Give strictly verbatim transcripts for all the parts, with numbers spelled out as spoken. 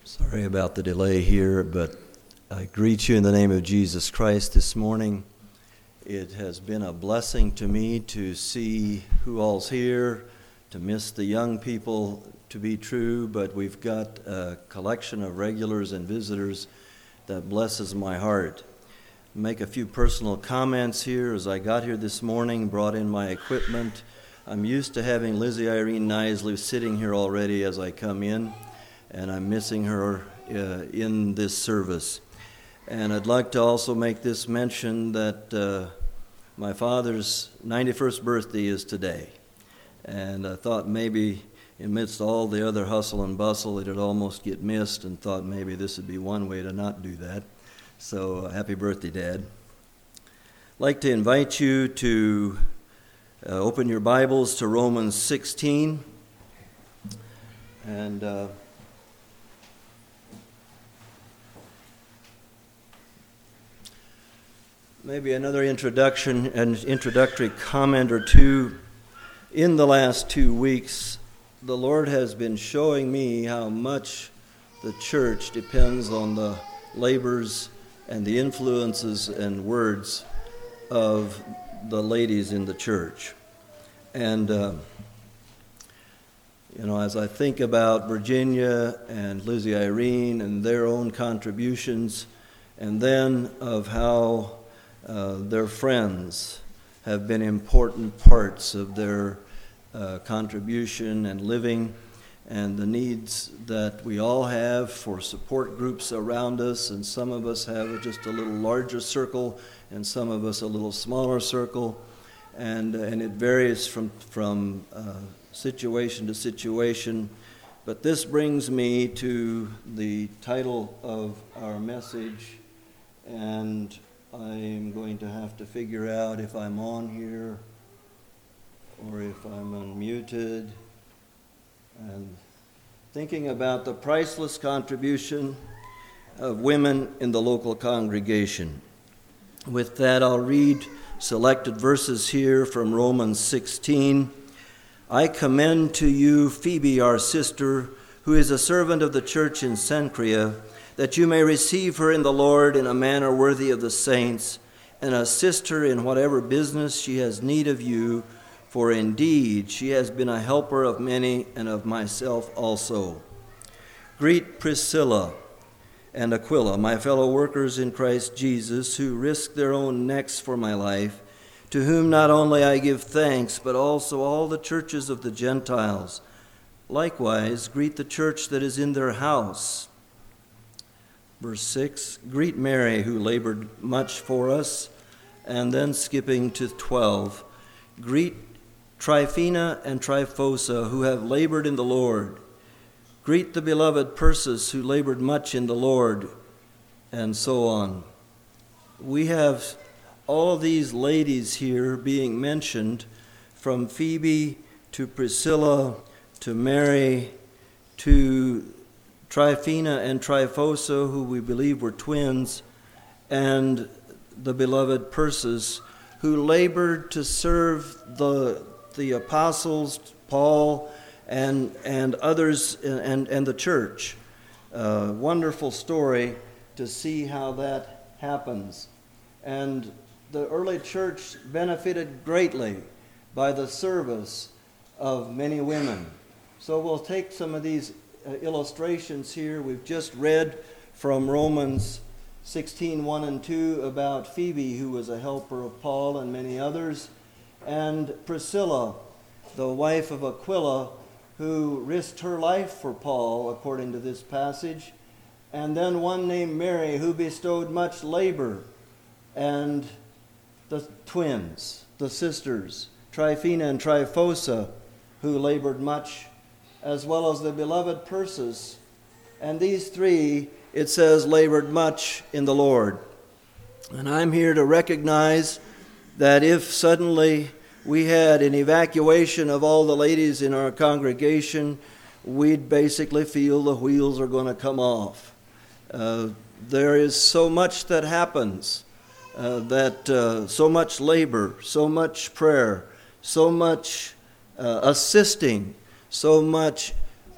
Sorry about the delay here, but I greet you in the name of Jesus Christ this morning. It has been a blessing to me to see who all's here, to miss the young people to be true, but we've got a collection of regulars and visitors that blesses my heart. Make a few personal comments here. As I got here this morning, brought in my equipment. I'm used to having Lizzie Irene Nisley sitting here already as I come in, and I'm missing her uh, in this service. And I'd like to also make this mention that uh, my father's ninety-first birthday is today. And I thought maybe amidst all the other hustle and bustle, it'd almost get missed, and thought maybe this would be one way to not do that. So uh, happy birthday, Dad. I'd like to invite you to uh, open your Bibles to Romans sixteen. And uh, maybe another introduction, an introductory comment or two. In the last two weeks, the Lord has been showing me how much the church depends on the labors and the influences and words of the ladies in the church. And, uh, you know, as I think about Virginia and Lizzie Irene and their own contributions, and then of how Uh, their friends have been important parts of their uh, contribution and living, and the needs that we all have for support groups around us, and some of us have just a little larger circle and some of us a little smaller circle, and and it varies from from uh, situation to situation. But this brings me to the title of our message, and I'm going to have to figure out if I'm on here or if I'm unmuted. And thinking about the priceless contribution of women in the local congregation. With that, I'll read selected verses here from Romans sixteen. I commend to you Phoebe, our sister, who is a servant of the church in Cenchrea, that you may receive her in the Lord in a manner worthy of the saints, and assist her in whatever business she has need of you, for indeed she has been a helper of many and of myself also. Greet Priscilla and Aquila, my fellow workers in Christ Jesus, who risked their own necks for my life, to whom not only I give thanks, but also all the churches of the Gentiles. Likewise, greet the church that is in their house. Verse six, greet Mary, who labored much for us. And then skipping to twelve, greet Tryphena and Tryphosa, who have labored in the Lord. Greet the beloved Persis, who labored much in the Lord, and so on. We have all these ladies here being mentioned, from Phoebe to Priscilla to Mary to Tryphena and Tryphosa, who we believe were twins, and the beloved Persis, who labored to serve the the apostles, Paul, and and others, and, and the church. Uh, wonderful story to see how that happens. And the early church benefited greatly by the service of many women. So we'll take some of these Uh, illustrations here. We've just read from Romans sixteen, one and two about Phoebe, who was a helper of Paul and many others, and Priscilla, the wife of Aquila, who risked her life for Paul, according to this passage, and then one named Mary, who bestowed much labor, and the twins, the sisters, Tryphena and Tryphosa, who labored much, as well as the beloved Persis. And these three, it says, labored much in the Lord. And I'm here to recognize that if suddenly we had an evacuation of all the ladies in our congregation, we'd basically feel the wheels are going to come off. Uh, there is so much that happens, uh, that uh, so much labor, so much prayer, so much uh, assisting, so much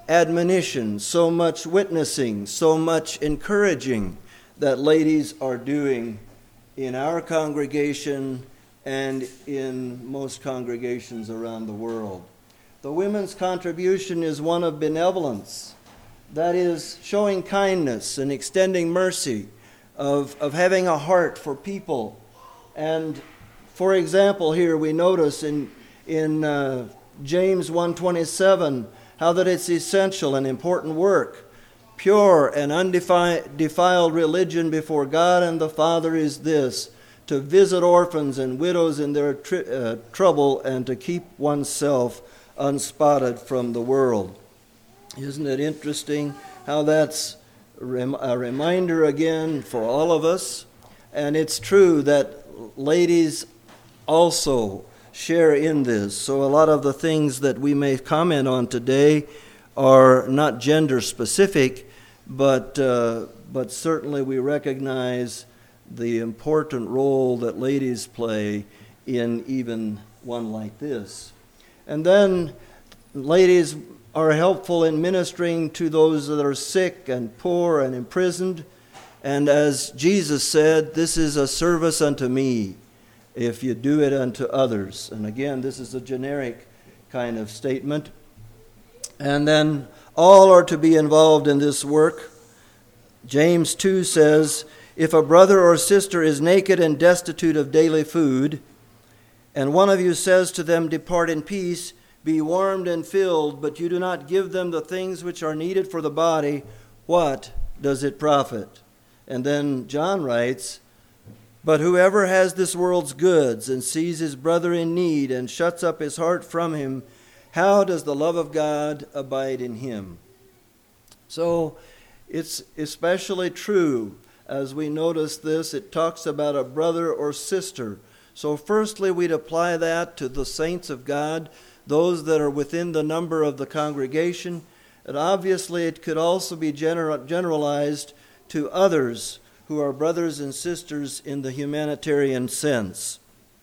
admonition, so much witnessing, so much encouraging that ladies are doing in our congregation and in most congregations around the world. The women's contribution is one of benevolence, that is, showing kindness and extending mercy, of, of having a heart for people. And for example, here we notice in, in uh, James one twenty-seven, how that it's essential and important work. Pure and undefiled religion before God and the Father is this, to visit orphans and widows in their tr- uh, trouble and to keep oneself unspotted from the world. Isn't it interesting how that's rem- a reminder again for all of us? And it's true that ladies also share in this. So a lot of the things that we may comment on today are not gender specific, but uh, but certainly we recognize the important role that ladies play in even one like this. And then ladies are helpful in ministering to those that are sick and poor and imprisoned. And as Jesus said, this is a service unto me, if you do it unto others. And again, this is a generic kind of statement. And then all are to be involved in this work. James two says, if a brother or sister is naked and destitute of daily food, and one of you says to them, depart in peace, be warmed and filled, but you do not give them the things which are needed for the body, what does it profit? And then John writes, but whoever has this world's goods and sees his brother in need and shuts up his heart from him, how does the love of God abide in him? So it's especially true as we notice this, it talks about a brother or sister. So firstly, we'd apply that to the saints of God, those that are within the number of the congregation. And obviously, it could also be gener- generalized to others who are brothers and sisters in the humanitarian sense.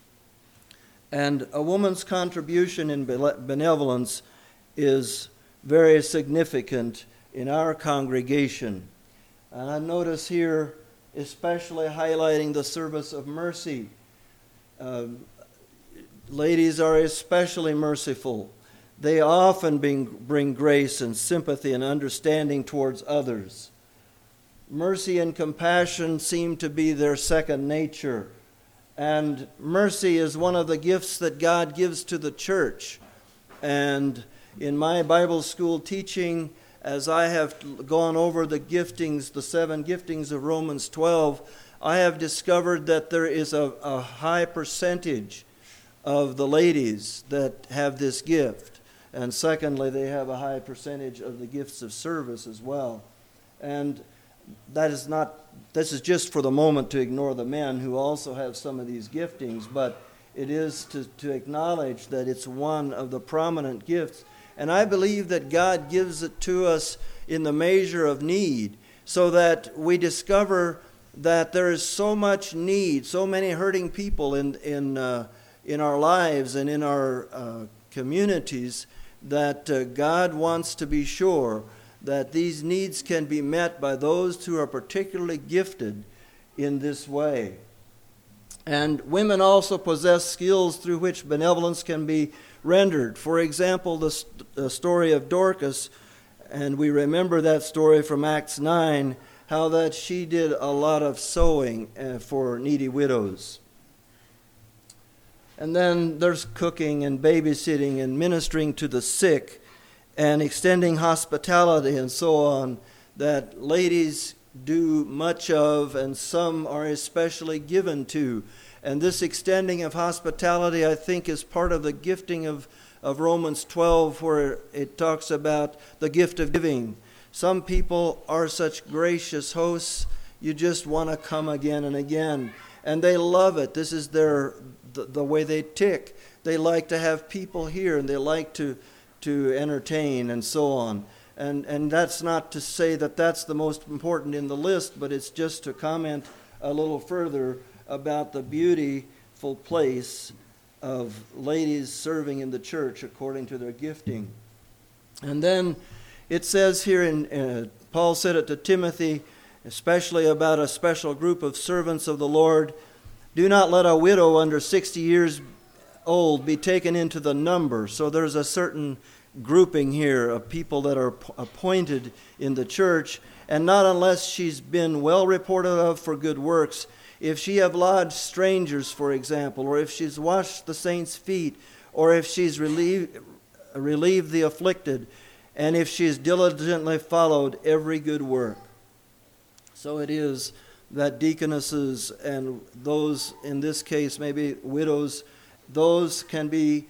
And a woman's contribution in benevolence is very significant in our congregation. And I notice here, especially highlighting the service of mercy. Uh, ladies are especially merciful. They often bring, bring grace and sympathy and understanding towards others. Mercy and compassion seem to be their second nature. And mercy is one of the gifts that God gives to the church. And in my Bible school teaching, as I have gone over the giftings, the seven giftings of Romans twelve, I have discovered that there is a, a high percentage of the ladies that have this gift. And secondly, they have a high percentage of the gifts of service as well. And that is not, this is just for the moment to ignore the men who also have some of these giftings, but it is to, to acknowledge that it's one of the prominent gifts. And I believe that God gives it to us in the measure of need, so that we discover that there is so much need, so many hurting people in in uh, in our lives and in our uh, communities, that uh, God wants to be sure that these needs can be met by those who are particularly gifted in this way. And women also possess skills through which benevolence can be rendered. For example, the, st- the story of Dorcas, and we remember that story from Acts nine, how that she did a lot of sewing uh, for needy widows. And then there's cooking and babysitting and ministering to the sick and extending hospitality and so on, that ladies do much of, and some are especially given to. And this extending of hospitality, I think, is part of the gifting of, of Romans twelve, where it talks about the gift of giving. Some people are such gracious hosts, you just want to come again and again. And they love it. This is their the, the way they tick. They like to have people here, and they like to, to entertain and so on. And, and that's not to say that that's the most important in the list, but it's just to comment a little further about the beautiful place of ladies serving in the church according to their gifting. And then It says here, in uh, Paul said it to Timothy, especially about a special group of servants of the Lord, do not let a widow under sixty years old be taken into the number. So there's a certain grouping here of people that are appointed in the church, and not unless she's been well reported of for good works. If she have lodged strangers, for example, or if she's washed the saints' feet, or if she's relieved, relieved the afflicted, and if she's diligently followed every good work. So it is that deaconesses and those, in this case, maybe widows, those can be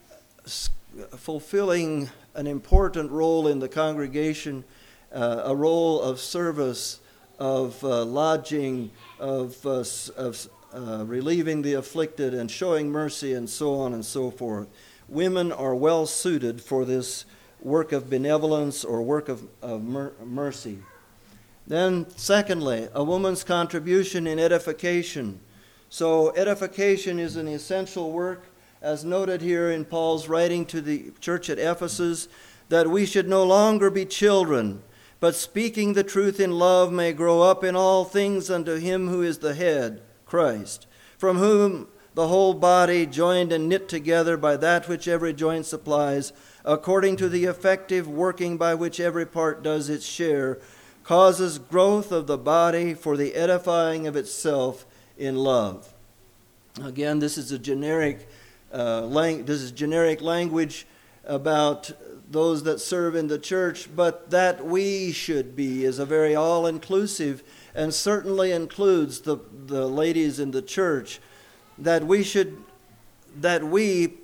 fulfilling an important role in the congregation, uh, a role of service, of uh, lodging, of, uh, of uh, relieving the afflicted and showing mercy, and so on and so forth. Women are well suited for this work of benevolence or work of, of mer- mercy. Then, secondly, a woman's contribution in edification. So edification is an essential work, as noted here in Paul's writing to the church at Ephesus, that we should no longer be children, but speaking the truth in love may grow up in all things unto him who is the head, Christ, from whom the whole body, joined and knit together by that which every joint supplies, according to the effective working by which every part does its share, causes growth of the body for the edifying of itself in love. Again, this is a generic uh, lang- this is generic language about those that serve in the church, but that we should be is a very all-inclusive, and certainly includes the, the ladies in the church, that we should, that we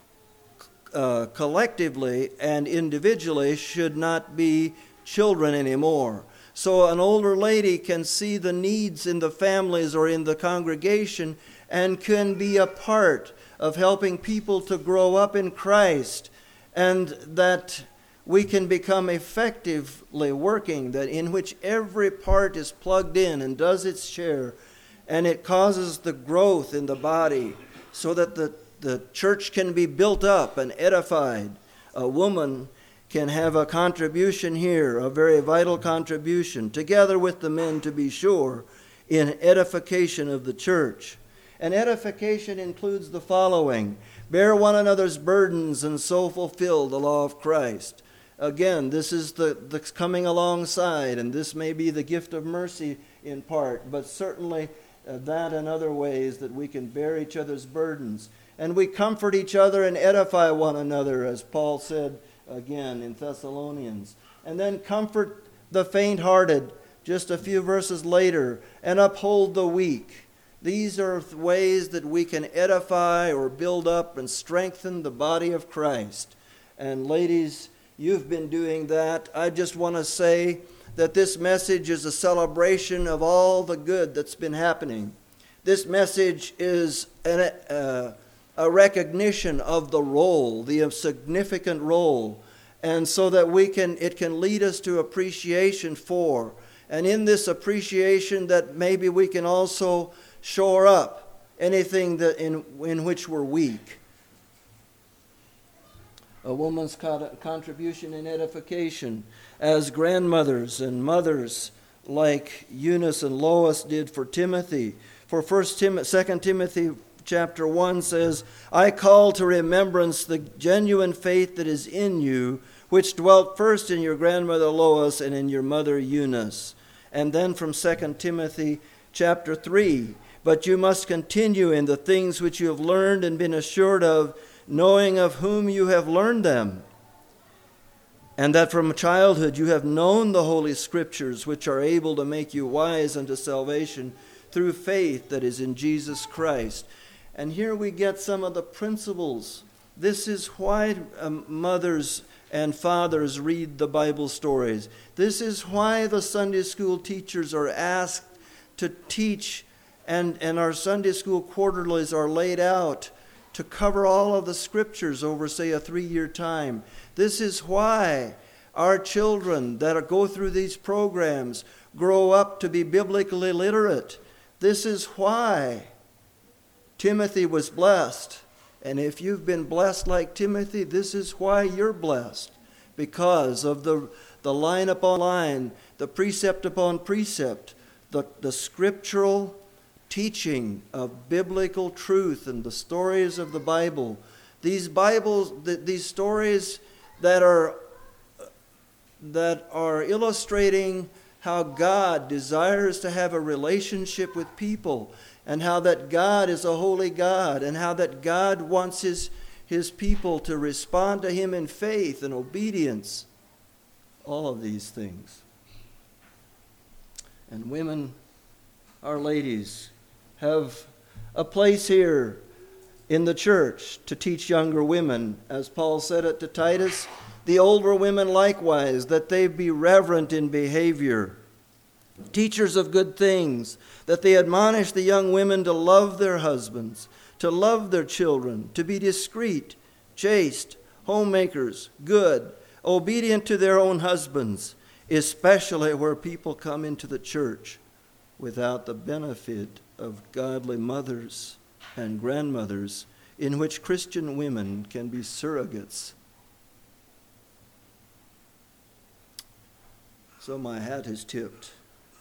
uh, collectively and individually should not be children anymore. So an older lady can see the needs in the families or in the congregation and can be a part of helping people to grow up in Christ, and that we can become effectively working, that in which every part is plugged in and does its share, and it causes the growth in the body so that the, the church can be built up and edified. A woman can have a contribution here, a very vital contribution, together with the men, to be sure, in edification of the church. And edification includes the following: bear one another's burdens and so fulfill the law of Christ. Again, this is the, the coming alongside, and this may be the gift of mercy in part, but certainly uh, that and other ways that we can bear each other's burdens. And we comfort each other and edify one another, as Paul said again in Thessalonians. And then comfort the faint-hearted, just a few verses later, and uphold the weak. These are ways that we can edify or build up and strengthen the body of Christ. And ladies, you've been doing that. I just want to say that this message is a celebration of all the good that's been happening. This message is an, uh, a recognition of the role, the significant role, and so that we can, it can lead us to appreciation for. And in this appreciation, that maybe we can also shore up anything that in, in which we're weak. A woman's contribution in edification, as grandmothers and mothers like Eunice and Lois did for Timothy. For First Tim- Second Timothy chapter one says, I call to remembrance the genuine faith that is in you, which dwelt first in your grandmother Lois and in your mother Eunice. And then from Second Timothy chapter three, but you must continue in the things which you have learned and been assured of, knowing of whom you have learned them, and that from childhood you have known the Holy Scriptures, which are able to make you wise unto salvation through faith that is in Jesus Christ. And here we get some of the principles. This is why um, mothers and fathers read the Bible stories. This is why the Sunday school teachers are asked to teach, and, and our Sunday school quarterlies are laid out to cover all of the scriptures over, say, a three-year time. This is why our children that are, go through these programs grow up to be biblically literate. This is why Timothy was blessed. And if you've been blessed like Timothy, this is why you're blessed, because of the, the line upon line, the precept upon precept, the, the scriptural teaching of biblical truth and the stories of the Bible. These Bibles, these stories that are that are illustrating how God desires to have a relationship with people, and how that God is a holy God, and how that God wants his, his people to respond to him in faith and obedience. All of these things. And women, our ladies, have a place here in the church to teach younger women, as Paul said it to Titus, the older women likewise, that they be reverent in behavior, teachers of good things, that they admonish the young women to love their husbands, to love their children, to be discreet, chaste, homemakers, good, obedient to their own husbands, especially where people come into the church without the benefit of godly mothers and grandmothers, in which Christian women can be surrogates. So my hat is tipped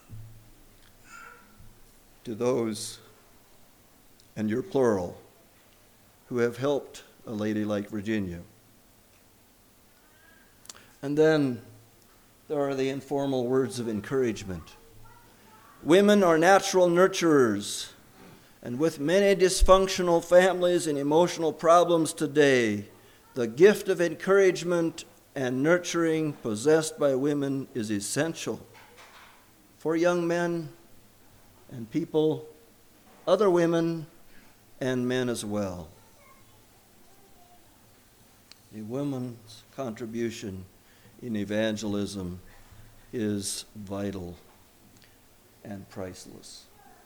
to those, and you're plural, who have helped a lady like Virginia. And then there are the informal words of encouragement. Women are natural nurturers, and with many dysfunctional families and emotional problems today, the gift of encouragement and nurturing possessed by women is essential for young men and people, other women and men as well. A woman's contribution in evangelism is vital and priceless.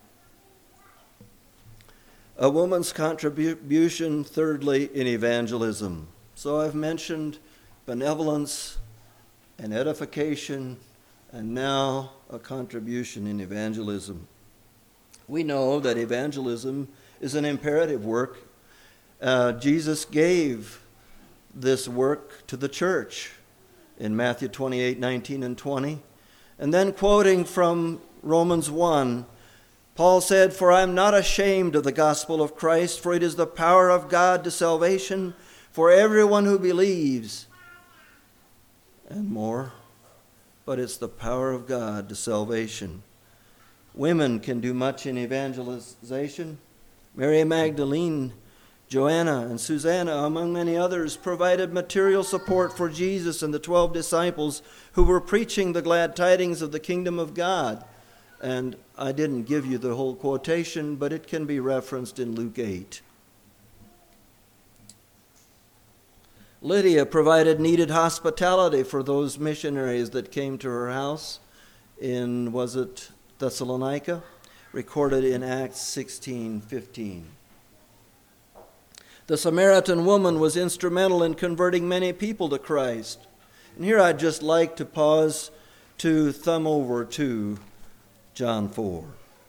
A woman's contribution, thirdly, in evangelism. So I've mentioned benevolence and edification, and now a contribution in evangelism. We know that evangelism is an imperative work. Uh, Jesus gave this work to the church in Matthew twenty-eight, nineteen and twenty. And then quoting from Romans one, Paul said, "For I am not ashamed of the gospel of Christ, for it is the power of God to salvation for everyone who believes." And more, but it's the power of God to salvation. Women can do much in evangelization. Mary Magdalene, Joanna, and Susanna, among many others, provided material support for Jesus and the twelve disciples who were preaching the glad tidings of the kingdom of God. And I didn't give you the whole quotation, but it can be referenced in Luke eight. Lydia provided needed hospitality for those missionaries that came to her house in, was it Thessalonica? Recorded in Acts sixteen fifteen. The Samaritan woman was instrumental in converting many people to Christ. And here I'd just like to pause to thumb over to John four.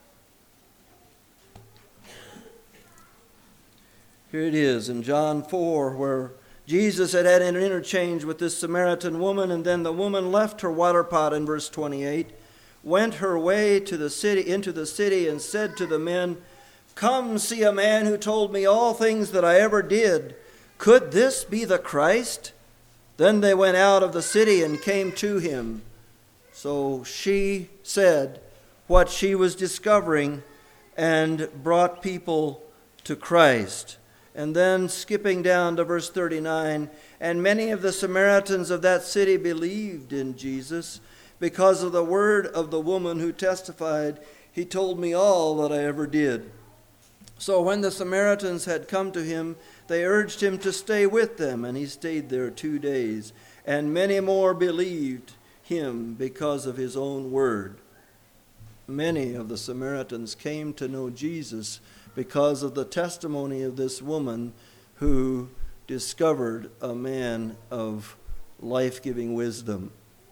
Here it is in John four, where Jesus had had an interchange with this Samaritan woman, and then the woman left her water pot in verse twenty-eight, went her way to the city, into the city, and said to the men, "Come see a man who told me all things that I ever did. Could this be the Christ?" Then they went out of the city and came to him. So she said what she was discovering and brought people to Christ. And then skipping down to verse thirty-nine, and many of the Samaritans of that city believed in Jesus because of the word of the woman who testified, "He told me all that I ever did." So when the Samaritans had come to him, they urged him to stay with them, and he stayed there two days. And many more believed him because of his own word. Many of the Samaritans came to know Jesus because of the testimony of this woman who discovered a man of life-giving wisdom.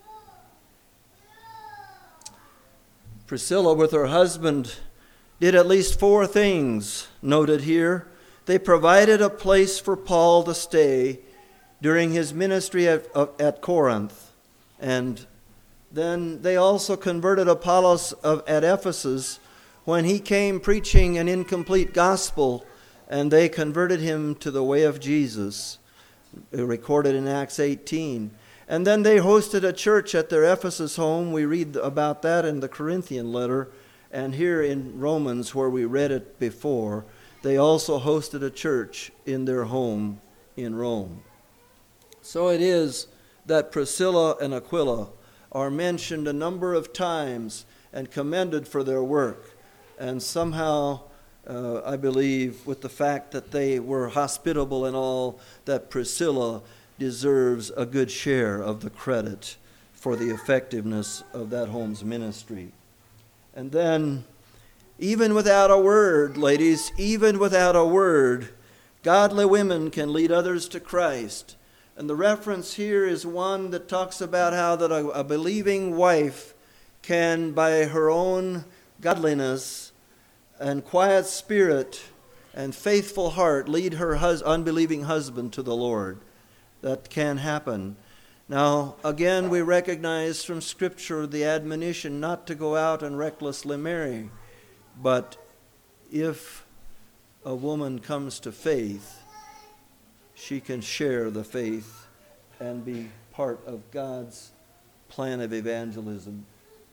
Priscilla, with her husband, did at least four things noted here. They provided a place for Paul to stay during his ministry at, at Corinth. And then they also converted Apollos of, at Ephesus when he came preaching an incomplete gospel, and they converted him to the way of Jesus, recorded in Acts eighteen. And then they hosted a church at their Ephesus home. We read about that in the Corinthian letter. And here in Romans, where we read it before, they also hosted a church in their home in Rome. So it is that Priscilla and Aquila are mentioned a number of times and commended for their work. And somehow, uh, I believe, with the fact that they were hospitable and all, that Priscilla deserves a good share of the credit for the effectiveness of that home's ministry. And then, even without a word, ladies, even without a word, godly women can lead others to Christ. And the reference here is one that talks about how that a, a believing wife can, by her own godliness and quiet spirit and faithful heart, lead her hus- unbelieving husband to the Lord. That can happen. Now, again, we recognize from Scripture the admonition not to go out and recklessly marry. But if a woman comes to faith, she can share the faith and be part of God's plan of evangelism.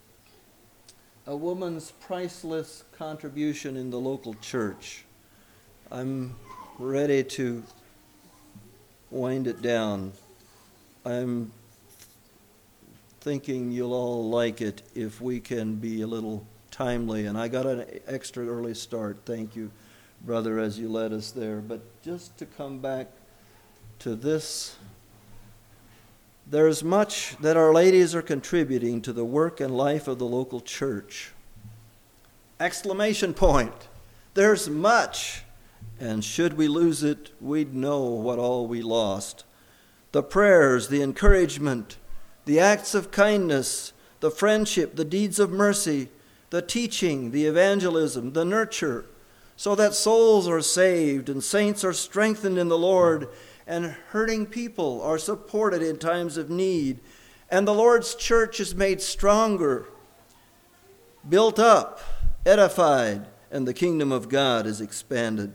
A woman's priceless contribution in the local church. I'm ready to wind it down. I'm thinking you'll all like it if we can be a little timely. And I got an extra early start. Thank you, brother, as you led us there. But just to come back to this, there's much that our ladies are contributing to the work and life of the local church. Exclamation point. There's much. And should we lose it, we'd know what all we lost. The prayers, the encouragement, the acts of kindness, the friendship, the deeds of mercy, the teaching, the evangelism, the nurture, so that souls are saved and saints are strengthened in the Lord, and hurting people are supported in times of need, and the Lord's church is made stronger, built up, edified, and the kingdom of God is expanded.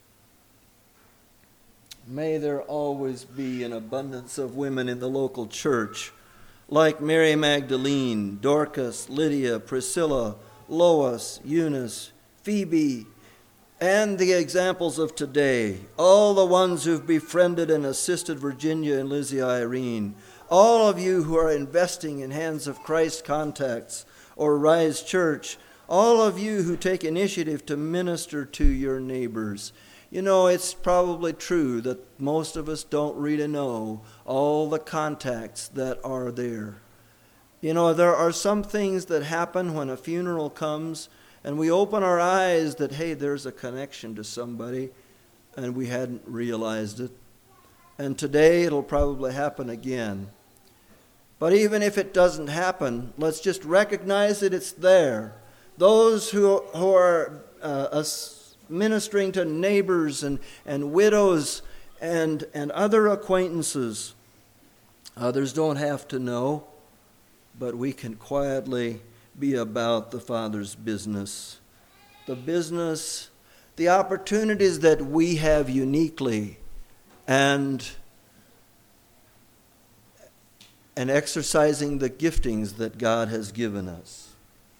May there always be an abundance of women in the local church, like Mary Magdalene, Dorcas, Lydia, Priscilla, Lois, Eunice, Phoebe, and the examples of today, all the ones who've befriended and assisted Virginia and Lizzie Irene, all of you who are investing in Hands of Christ contacts or Rise Church, all of you who take initiative to minister to your neighbors. You know, it's probably true that most of us don't really know all the contacts that are there. You know, there are some things that happen when a funeral comes and we open our eyes that, hey, there's a connection to somebody and we hadn't realized it. And today it'll probably happen again. But even if it doesn't happen, let's just recognize that it's there. Those who, who are uh, us, ministering to neighbors and, and widows and, and other acquaintances. Others don't have to know, but we can quietly be about the Father's business. The business, the opportunities that we have uniquely, and, and exercising the giftings that God has given us.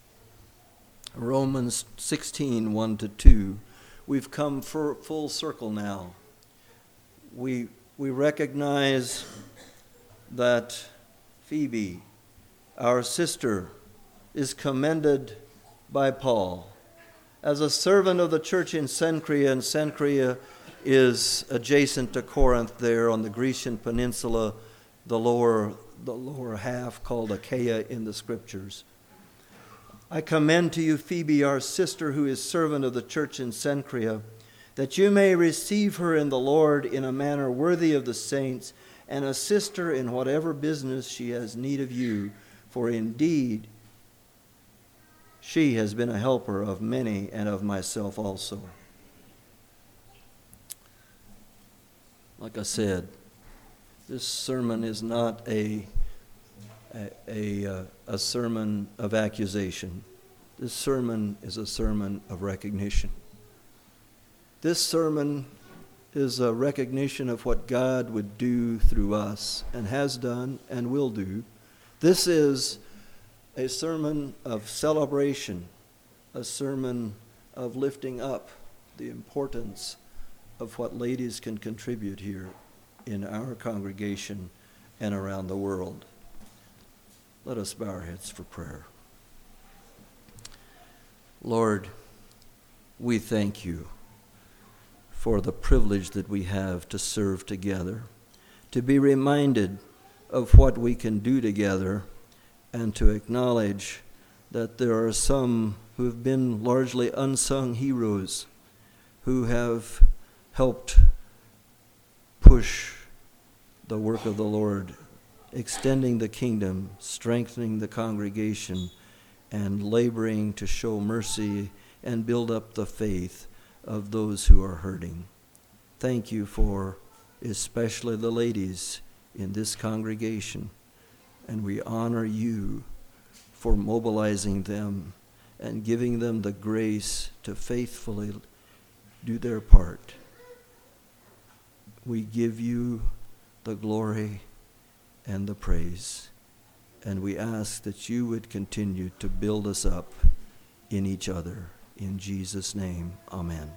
Romans sixteen, one to two. We've come for full circle now. We, we recognize that Phoebe, our sister, is commended by Paul as a servant of the church in Cenchrea, and Cenchrea is adjacent to Corinth there on the Grecian peninsula, the lower, the lower half called Achaia in the scriptures. I commend to you Phoebe, our sister, who is servant of the church in Cenchrea, that you may receive her in the Lord in a manner worthy of the saints, and assist her in whatever business she has need of you, for indeed she has been a helper of many and of myself also. Like I said, this sermon is not a a, a, uh, a sermon of accusation. This sermon is a sermon of recognition. This sermon is a recognition of what God would do through us and has done and will do. This is a sermon of celebration, a sermon of lifting up the importance of what ladies can contribute here in our congregation and around the world. Let us bow our heads for prayer. Lord, we thank you for the privilege that we have to serve together, to be reminded of what we can do together, and to acknowledge that there are some who have been largely unsung heroes who have helped push the work of the Lord, extending the kingdom, strengthening the congregation, and laboring to show mercy and build up the faith of those who are hurting. Thank you for especially the ladies in this congregation, and we honor you for mobilizing them and giving them the grace to faithfully do their part. We give you the glory and the praise, and we ask that you would continue to build us up in each other. In Jesus' name, amen.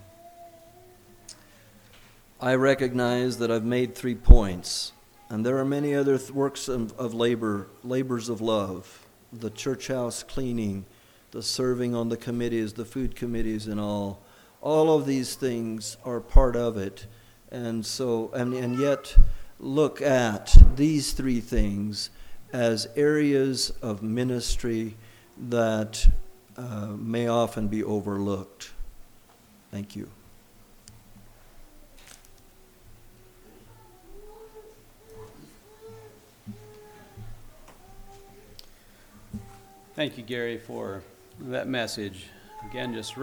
I recognize that I've made three points, and there are many other th- works of, of labor, labors of love, the church house cleaning, the serving on the committees, the food committees and all. All of these things are part of it. And so, and, and yet look at these three things as areas of ministry that uh, may often be overlooked. Thank you. Thank you, Gary, for that message. Again, just